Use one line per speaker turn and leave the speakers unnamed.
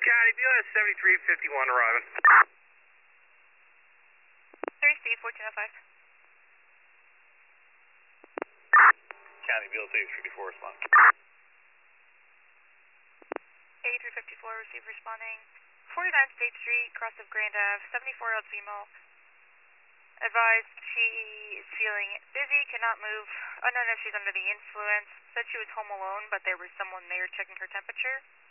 County BLS 7351 arriving.
3C 1405.
County BLS 8354 respond.
8354 received responding. 49 State Street, cross of Grand Ave, 74-year-old female. Advised she is feeling dizzy, cannot move, unknown if she's under the influence. Said she was home alone, but there was someone there checking her temperature.